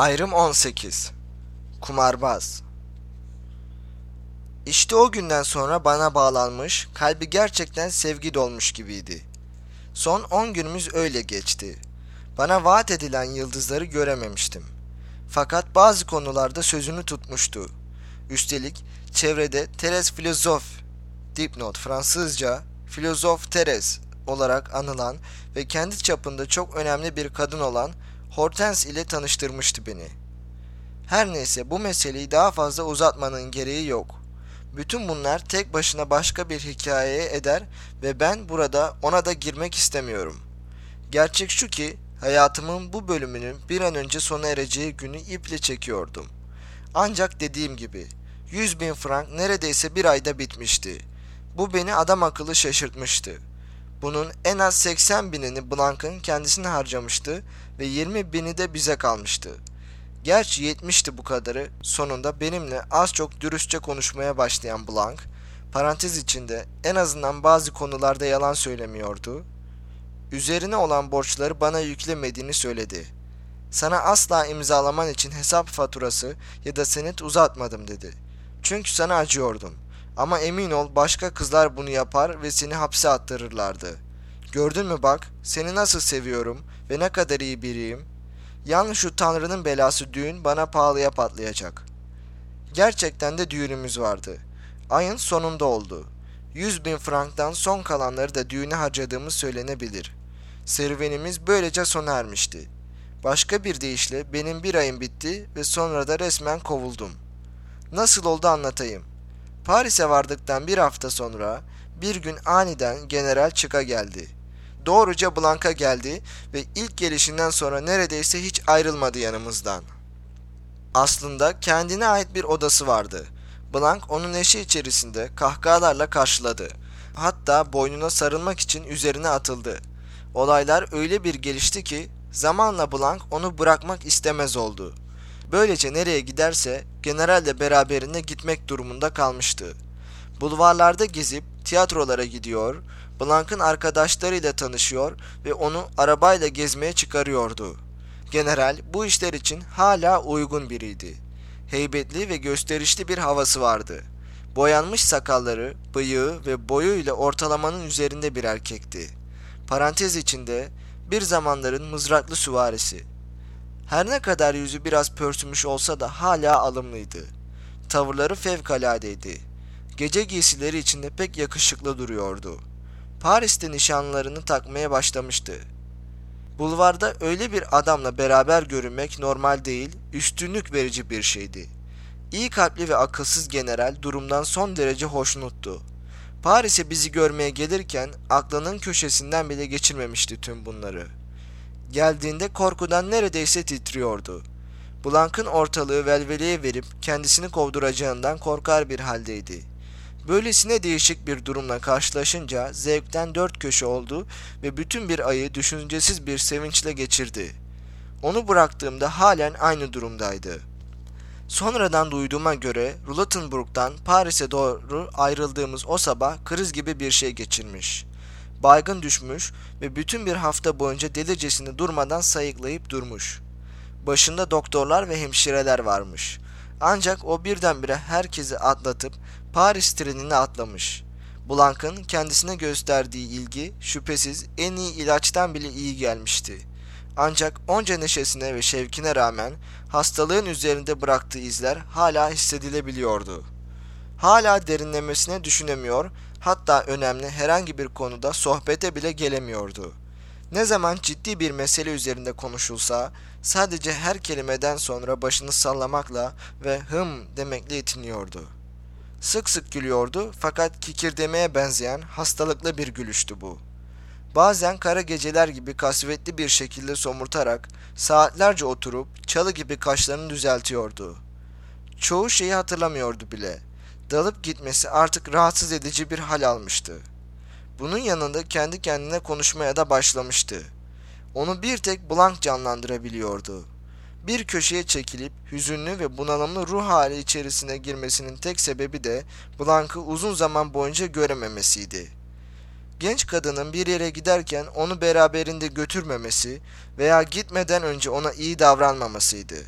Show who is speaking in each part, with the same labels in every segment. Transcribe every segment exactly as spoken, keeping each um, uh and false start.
Speaker 1: Ayrım on sekiz. Kumarbaz. İşte o günden sonra bana bağlanmış, kalbi gerçekten sevgi dolmuş gibiydi. Son on günümüz öyle geçti. Bana vaat edilen yıldızları görememiştim. Fakat bazı konularda sözünü tutmuştu. Üstelik çevrede Thérèse Filozof, dipnot Fransızca, Filozof Thérèse olarak anılan ve kendi çapında çok önemli bir kadın olan Hortense ile tanıştırmıştı beni. Her neyse, bu meseleyi daha fazla uzatmanın gereği yok. Bütün bunlar tek başına başka bir hikayeye eder ve ben burada ona da girmek istemiyorum. Gerçek şu ki hayatımın bu bölümünün bir an önce sona ereceği günü iple çekiyordum. Ancak dediğim gibi yüz bin frank neredeyse bir ayda bitmişti. Bu beni adam akıllı şaşırtmıştı. Bunun en az seksen binini Blanc'ın kendisine harcamıştı ve yirmi bini de bize kalmıştı. Gerçi yetmişti bu kadarı. Sonunda benimle az çok dürüstçe konuşmaya başlayan Blanc, parantez içinde en azından bazı konularda yalan söylemiyordu. Üzerine olan borçları bana yüklemediğini söyledi. Sana asla imzalaman için hesap faturası ya da senet uzatmadım dedi. Çünkü sana acıyordum. Ama emin ol, başka kızlar bunu yapar ve seni hapse attırırlardı. Gördün mü bak, seni nasıl seviyorum ve ne kadar iyi biriyim. Yalnız şu Tanrı'nın belası düğün bana pahalıya patlayacak. Gerçekten de düğünümüz vardı. Ayın sonunda oldu. Yüz bin franktan son kalanları da düğüne harcadığımız söylenebilir. Serüvenimiz böylece sona ermişti. Başka bir deyişle benim bir ayım bitti ve sonra da resmen kovuldum. Nasıl oldu anlatayım. Paris'e vardıktan bir hafta sonra bir gün aniden General Çık'a geldi. Doğruca Blanc'a geldi ve ilk gelişinden sonra neredeyse hiç ayrılmadı yanımızdan. Aslında kendine ait bir odası vardı. Blanc onu neşe içerisinde kahkahalarla karşıladı. Hatta boynuna sarılmak için üzerine atıldı. Olaylar öyle bir gelişti ki zamanla Blanc onu bırakmak istemez oldu. Böylece nereye giderse general de beraberinde gitmek durumunda kalmıştı. Bulvarlarda gezip tiyatrolara gidiyor, Blanc'ın arkadaşlarıyla tanışıyor ve onu arabayla gezmeye çıkarıyordu. General bu işler için hala uygun biriydi. Heybetli ve gösterişli bir havası vardı. Boyanmış sakalları, bıyığı ve boyuyla ortalamanın üzerinde bir erkekti. Parantez içinde bir zamanların mızraklı süvarisi. Her ne kadar yüzü biraz pörsümüş olsa da hala alımlıydı. Tavırları fevkaladeydi. Gece giysileri içinde pek yakışıklı duruyordu. Paris'te nişanlarını takmaya başlamıştı. Bulvarda öyle bir adamla beraber görünmek normal değil, üstünlük verici bir şeydi. İyi kalpli ve akılsız general durumdan son derece hoşnuttu. Paris'e bizi görmeye gelirken aklının köşesinden bile geçirmemişti tüm bunları. Geldiğinde korkudan neredeyse titriyordu. Blanc'ın ortalığı velveleye verip kendisini kovduracağından korkar bir haldeydi. Böylesine değişik bir durumla karşılaşınca zevkten dört köşe oldu ve bütün bir ayı düşüncesiz bir sevinçle geçirdi. Onu bıraktığımda halen aynı durumdaydı. Sonradan duyduğuma göre Rothenburg'dan Paris'e doğru ayrıldığımız o sabah kriz gibi bir şey geçirmiş. Baygın düşmüş ve bütün bir hafta boyunca delicesine durmadan sayıklayıp durmuş. Başında doktorlar ve hemşireler varmış. Ancak o birdenbire herkesi atlatıp Paris trenine atlamış. Blanc'ın kendisine gösterdiği ilgi şüphesiz en iyi ilaçtan bile iyi gelmişti. Ancak onca neşesine ve şevkine rağmen hastalığın üzerinde bıraktığı izler hala hissedilebiliyordu. Hala derinlemesine düşünemiyor, hatta önemli herhangi bir konuda sohbete bile gelemiyordu. Ne zaman ciddi bir mesele üzerinde konuşulsa sadece her kelimeden sonra başını sallamakla ve hım demekle yetiniyordu. Sık sık gülüyordu fakat kikirdemeye benzeyen hastalıklı bir gülüştü bu. Bazen kara geceler gibi kasvetli bir şekilde somurtarak saatlerce oturup çalı gibi kaşlarını düzeltiyordu. Çoğu şeyi hatırlamıyordu bile. Dalıp gitmesi artık rahatsız edici bir hal almıştı. Bunun yanında kendi kendine konuşmaya da başlamıştı. Onu bir tek Blanc canlandırabiliyordu. Bir köşeye çekilip hüzünlü ve bunalımlı ruh hali içerisine girmesinin tek sebebi de Blanc'ı uzun zaman boyunca görememesiydi. Genç kadının bir yere giderken onu beraberinde götürmemesi veya gitmeden önce ona iyi davranmamasıydı.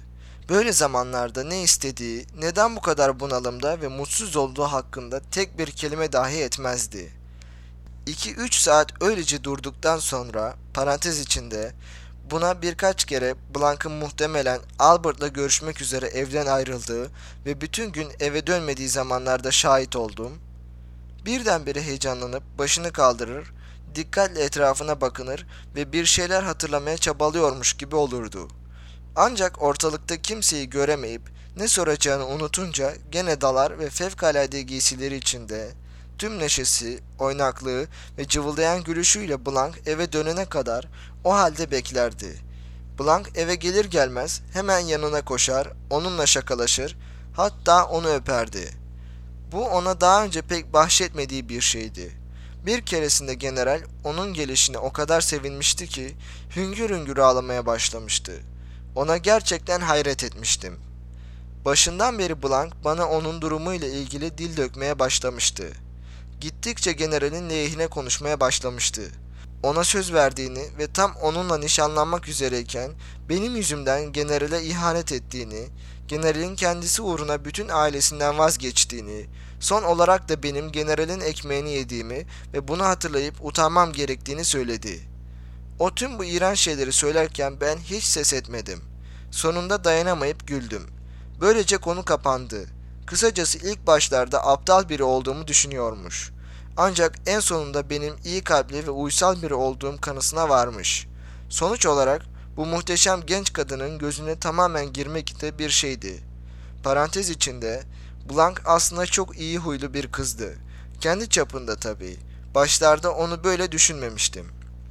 Speaker 1: Böyle zamanlarda ne istediği, neden bu kadar bunalımda ve mutsuz olduğu hakkında tek bir kelime dahi etmezdi. iki üç saat öylece durduktan sonra, parantez içinde, buna birkaç kere Blank'ın muhtemelen Albert'la görüşmek üzere evden ayrıldığı ve bütün gün eve dönmediği zamanlarda şahit oldum. Birdenbire heyecanlanıp başını kaldırır, dikkatle etrafına bakınır ve bir şeyler hatırlamaya çabalıyormuş gibi olurdu. Ancak ortalıkta kimseyi göremeyip ne soracağını unutunca gene dalar ve fevkalade giysileri içinde tüm neşesi, oynaklığı ve cıvıldayan gülüşüyle Blank eve dönene kadar o halde beklerdi. Blank eve gelir gelmez hemen yanına koşar, onunla şakalaşır, hatta onu öperdi. Bu ona daha önce pek bahşetmediği bir şeydi. Bir keresinde general onun gelişine o kadar sevinmişti ki hüngür hüngür ağlamaya başlamıştı. Ona gerçekten hayret etmiştim. Başından beri Blank bana onun durumuyla ilgili dil dökmeye başlamıştı. Gittikçe generalin lehine konuşmaya başlamıştı. Ona söz verdiğini ve tam onunla nişanlanmak üzereyken benim yüzümden generale ihanet ettiğini, generalin kendisi uğruna bütün ailesinden vazgeçtiğini, son olarak da benim generalin ekmeğini yediğimi ve bunu hatırlayıp utanmam gerektiğini söyledi. O tüm bu iğrenç şeyleri söylerken ben hiç ses etmedim. Sonunda dayanamayıp güldüm. Böylece konu kapandı. Kısacası ilk başlarda aptal biri olduğumu düşünüyormuş. Ancak en sonunda benim iyi kalpli ve uysal biri olduğum kanısına varmış. Sonuç olarak bu muhteşem genç kadının gözüne tamamen girmek de bir şeydi. Parantez içinde, Blank aslında çok iyi huylu bir kızdı. Kendi çapında tabii. Başlarda onu böyle düşünmemiştim.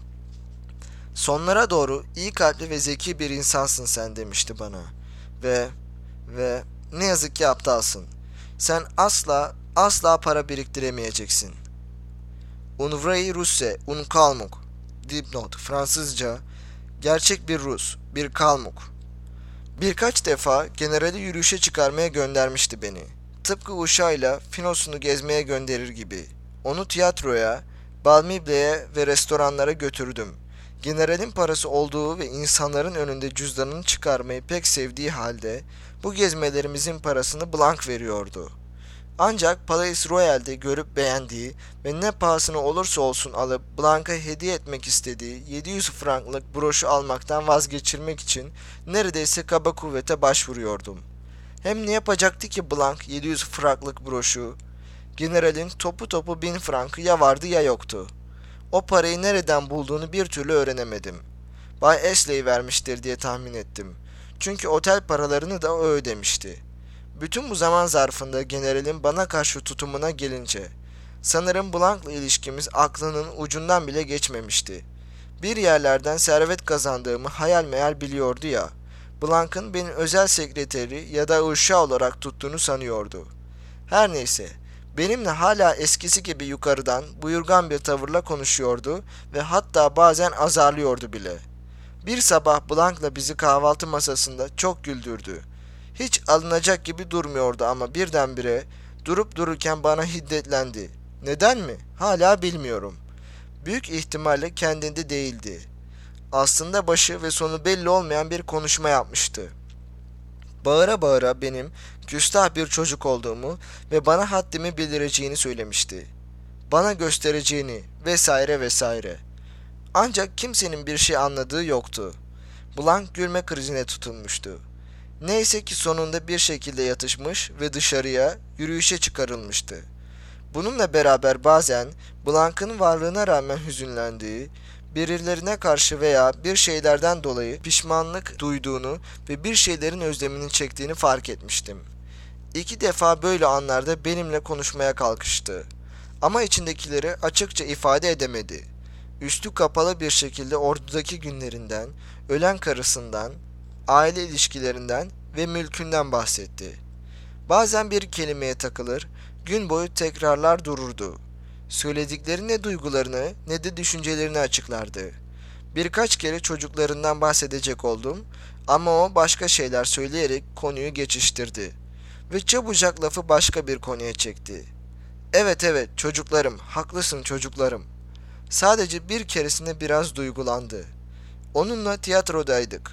Speaker 1: Sonlara doğru iyi kalpli ve zeki bir insansın sen demişti bana. Ve ve ne yazık ki aptalsın. Sen asla asla para biriktiremeyeceksin. Un vrai Russe, un kalmuk. Dipnot, Fransızca, gerçek bir Rus, bir kalmuk. Birkaç defa generali yürüyüşe çıkarmaya göndermişti beni. Tıpkı uşağıyla Finos'unu gezmeye gönderir gibi. Onu tiyatroya, balmible'ye ve restoranlara götürdüm. Generalin parası olduğu ve insanların önünde cüzdanını çıkarmayı pek sevdiği halde bu gezmelerimizin parasını Blank veriyordu. Ancak Palais Royal'de görüp beğendiği ve ne pahasına olursa olsun alıp Blank'a hediye etmek istediği yedi yüz franklık broşu almaktan vazgeçirmek için neredeyse kaba kuvvete başvuruyordum. Hem ne yapacaktı ki Blank yedi yüz franklık broşu? Generalin topu topu bin frankı ya vardı ya yoktu. O parayı nereden bulduğunu bir türlü öğrenemedim. Bay Ashley vermiştir diye tahmin ettim. Çünkü otel paralarını da o ödemişti. Bütün bu zaman zarfında generalin bana karşı tutumuna gelince, sanırım Blank'la ilişkimiz aklının ucundan bile geçmemişti. Bir yerlerden servet kazandığımı hayal meyal biliyordu ya, Blank'ın beni özel sekreteri ya da uşağı olarak tuttuğunu sanıyordu. Her neyse, benimle hala eskisi gibi yukarıdan buyurgan bir tavırla konuşuyordu ve hatta bazen azarlıyordu bile. Bir sabah Blank'la bizi kahvaltı masasında çok güldürdü. Hiç alınacak gibi durmuyordu ama birdenbire durup dururken bana hiddetlendi. Neden mi? Hala bilmiyorum. Büyük ihtimalle kendinde değildi. Aslında başı ve sonu belli olmayan bir konuşma yapmıştı. Bağıra bağıra benim küstah bir çocuk olduğumu ve bana haddimi bildireceğini söylemişti. Bana göstereceğini vesaire vesaire. Ancak kimsenin bir şey anladığı yoktu. Blank gülme krizine tutulmuştu. Neyse ki sonunda bir şekilde yatışmış ve dışarıya, yürüyüşe çıkarılmıştı. Bununla beraber bazen Blank'ın varlığına rağmen hüzünlendiği, birilerine karşı veya bir şeylerden dolayı pişmanlık duyduğunu ve bir şeylerin özlemini çektiğini fark etmiştim. İki defa böyle anlarda benimle konuşmaya kalkıştı. Ama içindekileri açıkça ifade edemedi. Üstü kapalı bir şekilde ordudaki günlerinden, ölen karısından, aile ilişkilerinden ve mülkünden bahsetti. Bazen bir kelimeye takılır, gün boyu tekrarlar dururdu. Söyledikleri ne duygularını ne de düşüncelerini açıklardı. Birkaç kere çocuklarından bahsedecek oldum ama o başka şeyler söyleyerek konuyu geçiştirdi. Ve çabucak lafı başka bir konuya çekti. Evet evet çocuklarım, haklısın çocuklarım. Sadece bir keresinde biraz duygulandı. Onunla tiyatrodaydık.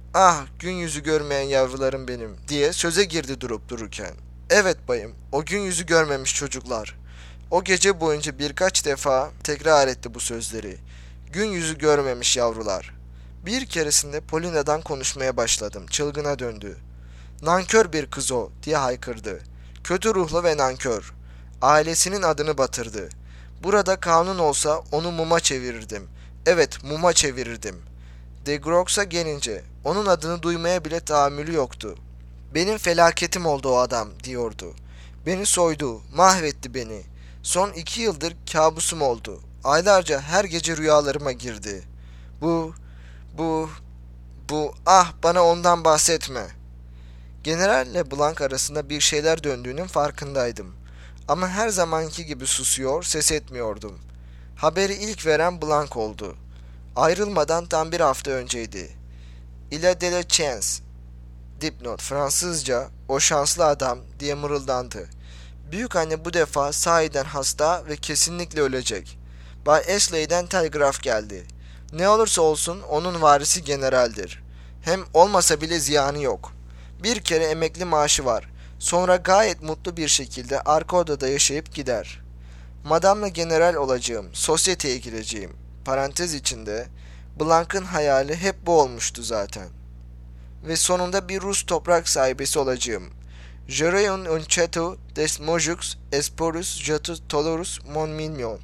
Speaker 1: Ah, gün yüzü görmeyen yavrularım benim diye söze girdi durup dururken. Evet bayım, o gün yüzü görmemiş çocuklar. O gece boyunca birkaç defa tekrar etti bu sözleri. Gün yüzü görmemiş yavrular. Bir keresinde Polina'dan konuşmaya başladım. Çılgına döndü. Nankör bir kız o diye haykırdı. Kötü ruhlu ve nankör. Ailesinin adını batırdı. Burada kanun olsa onu muma çevirirdim. Evet, muma çevirirdim. De Grox'a gelince onun adını duymaya bile tahammülü yoktu. Benim felaketim oldu o adam diyordu. Beni soydu, mahvetti beni. Son iki yıldır kabusum oldu. Aylarca her gece rüyalarıma girdi. Bu, bu, bu, ah bana ondan bahsetme. Generalle Blanc arasında bir şeyler döndüğünün farkındaydım. Ama her zamanki gibi susuyor, ses etmiyordum. Haberi ilk veren Blanc oldu. Ayrılmadan tam bir hafta önceydi. Il a de la chance. Dipnot Fransızca o şanslı adam diye mırıldandı. Büyük anne bu defa sahiden hasta ve kesinlikle ölecek. Bay Ashley'den telgraf geldi. Ne olursa olsun onun varisi generaldir. Hem olmasa bile ziyanı yok. Bir kere emekli maaşı var. Sonra gayet mutlu bir şekilde arka odada yaşayıp gider. Madamla general olacağım, sosyeteye gireceğim. Parantez içinde, Blanc'ın hayali hep bu olmuştu zaten. Ve sonunda bir Rus toprak sahibesi olacağım. J'aurai un château des Mojux, esporus, jetus tolorus, mon mignon.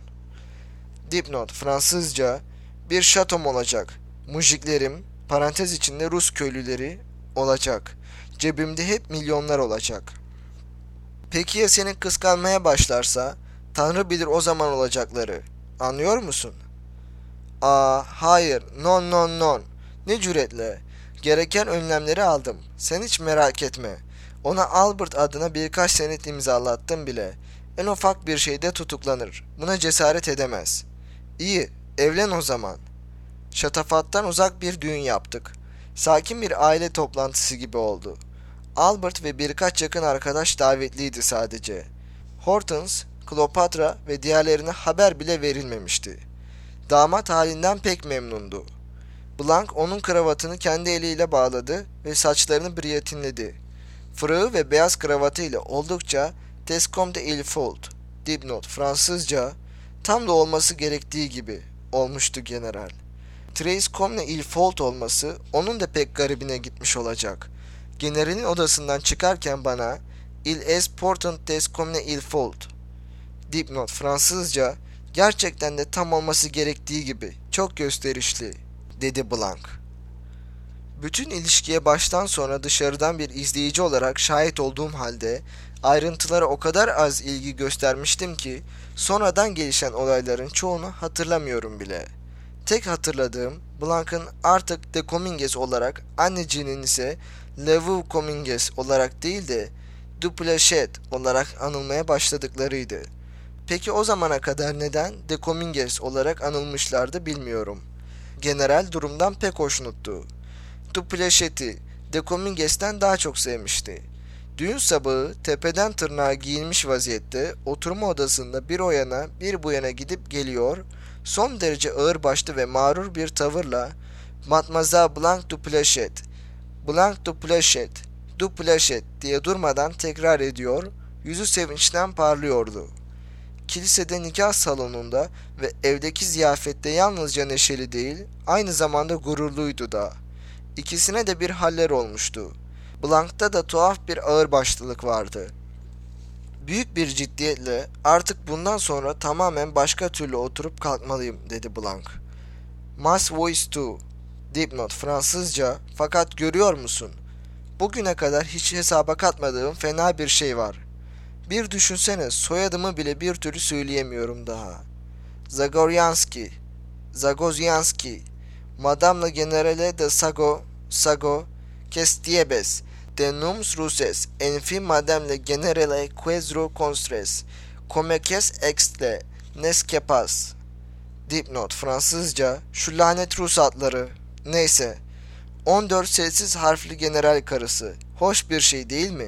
Speaker 1: Dipnot Fransızca bir şatom olacak. Mujiklerim, parantez içinde Rus köylüleri olacak. Cebimde hep milyonlar olacak. Peki ya seni kıskanmaya başlarsa? Tanrı bilir o zaman olacakları. Anlıyor musun? Aa, hayır, non non non. Ne cüretle. Gereken önlemleri aldım. Sen hiç merak etme. Ona Albert adına birkaç senet imzalattım bile. En ufak bir şeyde tutuklanır. Buna cesaret edemez. İyi, evlen o zaman. Şatafattan uzak bir düğün yaptık. Sakin bir aile toplantısı gibi oldu. Albert ve birkaç yakın arkadaş davetliydi sadece. Hortense, Kleopatra ve diğerlerine haber bile verilmemişti. Damat halinden pek memnundu. Blanc onun kravatını kendi eliyle bağladı ve saçlarını briyatinledi. Fırığı ve beyaz kravatıyla oldukça Tescom de il Faut, dipnot Fransızca, tam da olması gerektiği gibi olmuştu general. Tres comme il Faut olması onun da pek garibine gitmiş olacak. Generalin odasından çıkarken bana il est important des comme il Faut, dipnot Fransızca, gerçekten de tam olması gerektiği gibi çok gösterişli, dedi Blanc. Bütün ilişkiye baştan sona dışarıdan bir izleyici olarak şahit olduğum halde ayrıntılara o kadar az ilgi göstermiştim ki sonradan gelişen olayların çoğunu hatırlamıyorum bile. Tek hatırladığım Blanc'ın artık de Cominges olarak, anneciğinin ise Levou Cominges olarak değil de Duplechet olarak anılmaya başladıklarıydı. Peki o zamana kadar neden de Cominges olarak anılmışlardı bilmiyorum. General durumdan pek hoşnuttu. Duplechet'i de Cominges'ten daha çok sevmişti. Düğün sabahı tepeden tırnağa giyinmiş vaziyette oturma odasında bir o yana bir bu yana gidip geliyor, son derece ağırbaşlı ve mağrur bir tavırla Mademoiselle Blanc Duplechet, Blanc Duplechet, Duplechet diye durmadan tekrar ediyor, yüzü sevinçten parlıyordu. Kilisede nikah salonunda ve evdeki ziyafette yalnızca neşeli değil, aynı zamanda gururluydu da. İkisine de bir haller olmuştu. Blanc'ta da tuhaf bir ağırbaşlılık vardı. Büyük bir ciddiyetle artık bundan sonra tamamen başka türlü oturup kalkmalıyım dedi Blanc. Mas voice too. Dipnot Fransızca fakat görüyor musun? Bugüne kadar hiç hesaba katmadığım fena bir şey var. Bir düşünsene soyadımı bile bir türlü söyleyemiyorum daha. Zagoryanski, Zagozyanski, Madame Generale de Sago, Sago, Kestiebes, de nums Ruses, enfi Madame Generale Quezro Constres, Comekes Extle, Neskepas. Dipnot Fransızca, şu lanet Rus adları, neyse. on dört sessiz harfli general karısı, hoş bir şey değil mi?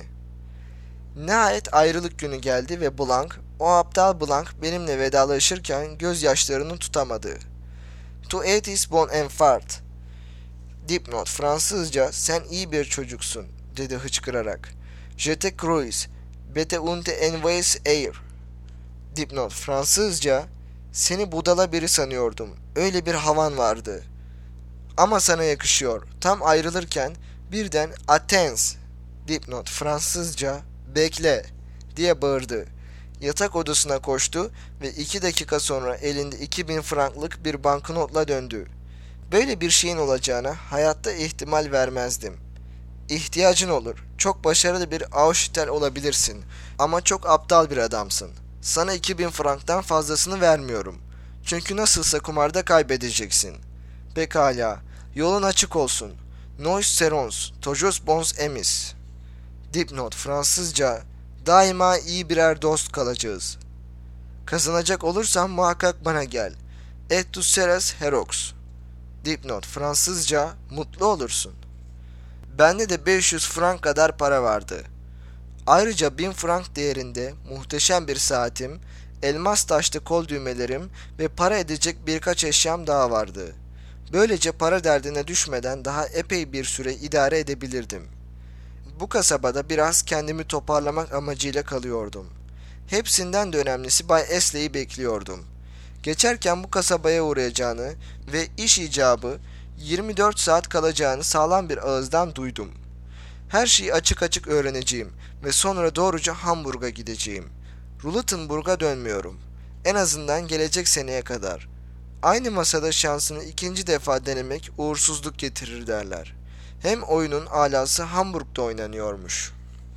Speaker 1: Nihayet ayrılık günü geldi ve Blanc, o aptal Blanc benimle vedalaşırken gözyaşlarını tutamadı. Tu etis bon enfant. Dipnot Fransızca sen iyi bir çocuksun dedi hıçkırarak. Je te crois, bete unte envoyes air. Dipnot Fransızca seni budala biri sanıyordum. Öyle bir havan vardı. Ama sana yakışıyor. Tam ayrılırken birden attends. Dipnot Fransızca bekle diye bağırdı. Yatak odasına koştu ve iki dakika sonra elinde iki bin franklık bir banknotla döndü. Böyle bir şeyin olacağına hayatta ihtimal vermezdim. İhtiyacın olur. Çok başarılı bir Auschwitz olabilirsin. Ama çok aptal bir adamsın. Sana iki bin franktan fazlasını vermiyorum. Çünkü nasılsa kumarda kaybedeceksin. Pekala. Yolun açık olsun. Nous serons toujours bons amis. Dipnot Fransızca daima iyi birer dost kalacağız. Kazanacak olursan muhakkak bana gel. Et tu seras herox. Dipnot Fransızca mutlu olursun. Bende de beş yüz frank kadar para vardı. Ayrıca bin frank değerinde muhteşem bir saatim, elmas taşlı kol düğmelerim ve para edecek birkaç eşyam daha vardı. Böylece para derdine düşmeden daha epey bir süre idare edebilirdim. Bu kasabada biraz kendimi toparlamak amacıyla kalıyordum. Hepsinden de önemlisi Bay Esley'i bekliyordum. Geçerken bu kasabaya uğrayacağını ve iş icabı yirmi dört saat kalacağını sağlam bir ağızdan duydum. Her şeyi açık açık öğreneceğim ve sonra doğruca Hamburg'a gideceğim. Rulatenburg'a dönmüyorum. En azından gelecek seneye kadar. Aynı masada şansını ikinci defa denemek uğursuzluk getirir derler. Hem oyunun alası Hamburg'da oynanıyormuş.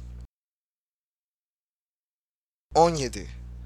Speaker 1: on yedi.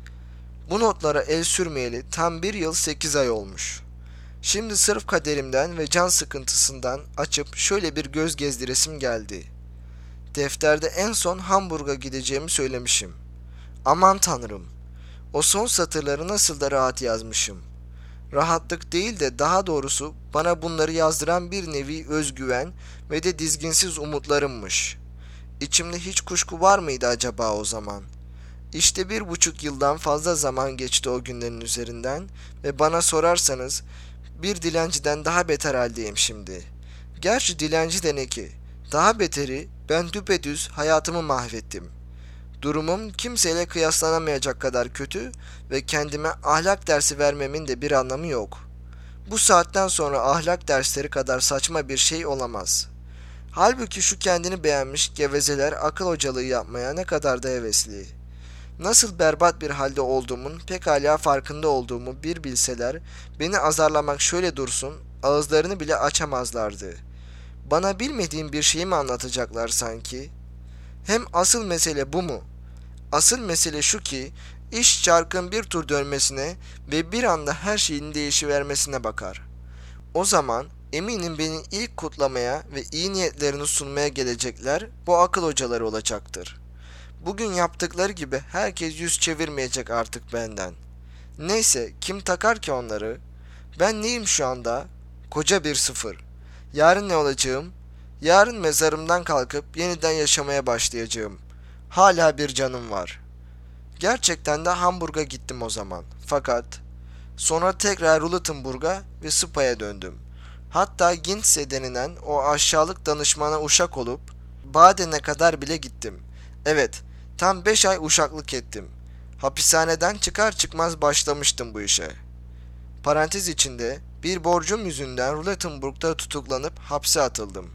Speaker 1: Bu notlara el sürmeyeli tam bir yıl sekiz ay olmuş. Şimdi sırf kaderimden ve can sıkıntısından açıp şöyle bir göz gezdiresim geldi. Defterde en son Hamburg'a gideceğimi söylemişim. Aman tanrım! O son satırları nasıl da rahat yazmışım. Rahatlık değil de daha doğrusu bana bunları yazdıran bir nevi özgüven ve de dizginsiz umutlarımmış. İçimde hiç kuşku var mıydı acaba o zaman? İşte bir buçuk yıldan fazla zaman geçti o günlerin üzerinden ve bana sorarsanız bir dilenciden daha beter haldeyim şimdi. Gerçi dilenci de ne ki? Daha beteri ben düpedüz hayatımı mahvettim. Durumum kimseyle kıyaslanamayacak kadar kötü ve kendime ahlak dersi vermemin de bir anlamı yok. Bu saatten sonra ahlak dersleri kadar saçma bir şey olamaz. Halbuki şu kendini beğenmiş gevezeler akıl hocalığı yapmaya ne kadar da hevesli. Nasıl berbat bir halde olduğumun pekala farkında olduğumu bir bilseler, beni azarlamak şöyle dursun, ağızlarını bile açamazlardı. Bana bilmediğim bir şeyi mi anlatacaklar sanki? Hem asıl mesele bu mu? Asıl mesele şu ki, iş çarkın bir tur dönmesine ve bir anda her şeyin değişivermesine bakar. O zaman eminim beni ilk kutlamaya ve iyi niyetlerini sunmaya gelecekler bu akıl hocaları olacaktır. Bugün yaptıkları gibi herkes yüz çevirmeyecek artık benden. Neyse kim takar ki onları? Ben neyim şu anda? Koca bir sıfır. Yarın ne olacağım? Yarın mezarımdan kalkıp yeniden yaşamaya başlayacağım. Hala bir canım var. Gerçekten de Hamburg'a gittim o zaman. Fakat sonra tekrar Rulatenburg'a ve Spa'ya döndüm. Hatta Gintze denilen o aşağılık danışmana uşak olup Baden'e kadar bile gittim. Evet, tam beş ay uşaklık ettim. Hapishaneden çıkar çıkmaz başlamıştım bu işe. Parantez içinde bir borcum yüzünden Rulatenburg'da tutuklanıp hapse atıldım.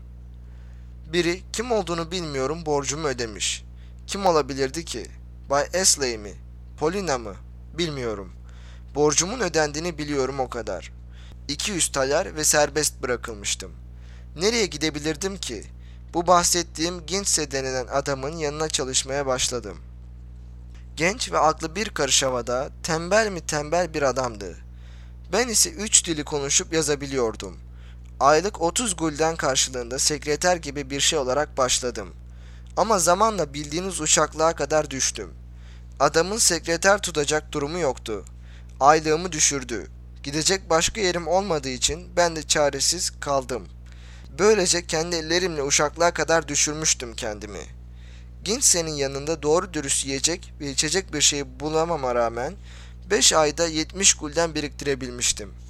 Speaker 1: Biri kim olduğunu bilmiyorum borcumu ödemiş. Kim olabilirdi ki? Bay Esley mi? Polina mı? Bilmiyorum. Borcumun ödendiğini biliyorum o kadar. iki yüz taler ve serbest bırakılmıştım. Nereye gidebilirdim ki? Bu bahsettiğim Gintze denilen adamın yanına çalışmaya başladım. Genç ve aklı bir karış havada, tembel mi tembel bir adamdı. Ben ise üç dili konuşup yazabiliyordum. Aylık otuz gulden karşılığında sekreter gibi bir şey olarak başladım. Ama zamanla bildiğiniz uşaklığa kadar düştüm. Adamın sekreter tutacak durumu yoktu. Aylığımı düşürdü. Gidecek başka yerim olmadığı için ben de çaresiz kaldım. Böylece kendi ellerimle uşaklığa kadar düşürmüştüm kendimi. Gintze'nin yanında doğru dürüst yiyecek ve içecek bir şey bulamama rağmen beş ayda yetmiş gulden biriktirebilmiştim.